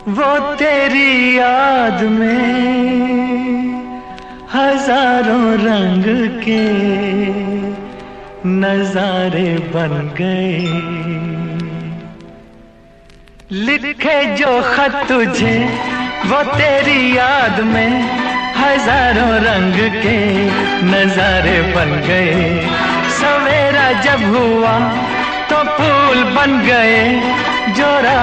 वो तेरी याद में हजारों रंग के नजारे बन गए। लिखे जो खत तुझे वो तेरी याद में हजारों रंग के नजारे बन गए। सवेरा जब हुआ तो फूल बन गए जो